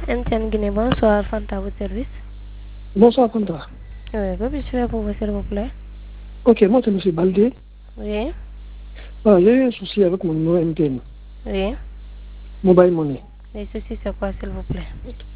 MTN Guinée, bonsoir, Fanta, votre service. Bonsoir, Fanta. Oui, que puis-je faire pour vous, s'il vous plaît? Ok, moi c'est M. Baldé. Oui. Voilà, j'ai eu un souci avec mon numéro MTN. Oui. Mobile Money. Les soucis, c'est quoi, s'il vous plaît?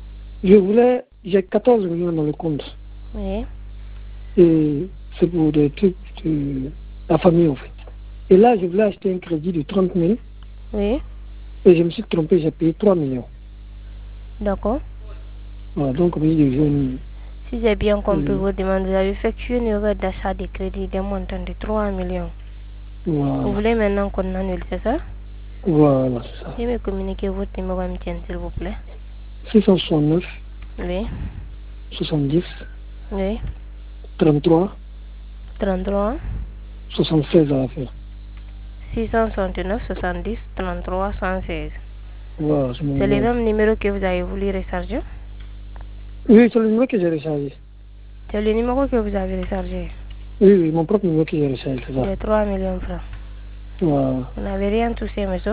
J'ai 14 millions dans le compte. Oui. Et c'est pour des trucs de la famille, en fait. Et là, je voulais acheter un crédit de 30 000. Oui. Et je me suis trompé, j'ai payé 3 millions. D'accord. Voilà, donc, oui, je viens. Si j'ai bien compris vos demandes, vous avez effectué une erreur d'achat de crédit d'un montant de 3 millions. Voilà. Vous voulez maintenant qu'on annule, c'est ça? Voilà, c'est ça. Veuillez me communiquer votre numéro MTN, s'il vous plaît. 669, Oui. 70, Oui. 33, 33. 76 à la fin. 669 70 33 116. Voilà, c'est mon C'est le numéro. même numéro que vous avez voulu recharger? Oui, c'est le numéro que j'ai rechargé. C'est le numéro que vous avez rechargé? Oui, mon propre numéro que j'ai rechargé, c'est ça. De 3 millions de francs. Voilà. Vous n'avez rien touché, monsieur?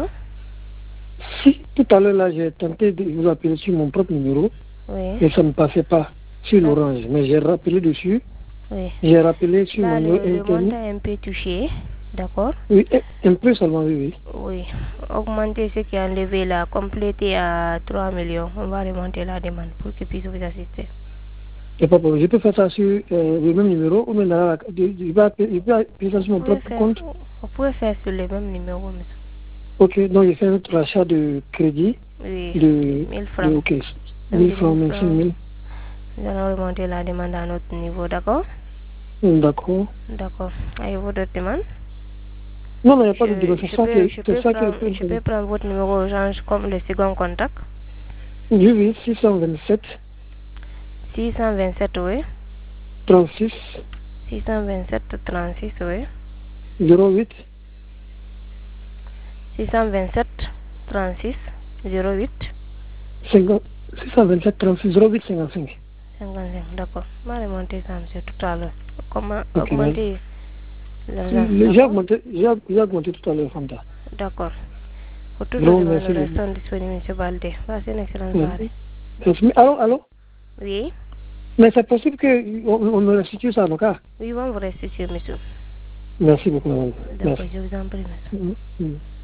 Si, tout à l'heure, là, j'ai tenté de vous appeler sur mon propre numéro, Oui. mais ça ne passait pas sur l'orange. Mais j'ai rappelé dessus. Oui. J'ai rappelé sur Là, mon numéro le internet. montant est un peu touché. D'accord? Oui, un peu seulement, oui. Oui. Augmenter ce qui est enlevé là, compléter à 3 millions. On va remonter la demande pour qu'il puisse vous assister. Il n'y a pas de problème. Je peux faire ça sur le même numéro ou même je peux appeler ça sur mon propre compte. Vous pouvez faire sur le même numéro, monsieur. Ok, donc j'ai fait un rachat de crédit Oui, de 1000 francs. ok, 1000 francs, 25 000. Nous allons remonter la demande à notre niveau, d'accord? D'accord. D'accord. Avez-vous d'autres demandes? Non, il n'y a pas de demande. C'est ça qui est Je peux prendre votre numéro orange comme le second contact. Oui, 627. 627, oui. 36. 627, 36, oui. 08. 627, 36, 08. 627 36 08 55. 55, d'accord. On va remonter ça, monsieur, tout à l'heure. Comment Ok, augmenter l'argent, j'ai augmenté tout à l'heure, Fanta. d'accord. Pour toutes nos Vraiment, demandes, merci nous beaucoup. restons disponibles, monsieur Baldé. Passez une excellente soirée. Merci. Allô? Oui? Mais c'est possible qu'on me restitue ça, donc, ah? Oui, on vous restituer, monsieur. Merci beaucoup, madame. D'accord, Merci. je vous en prie, monsieur.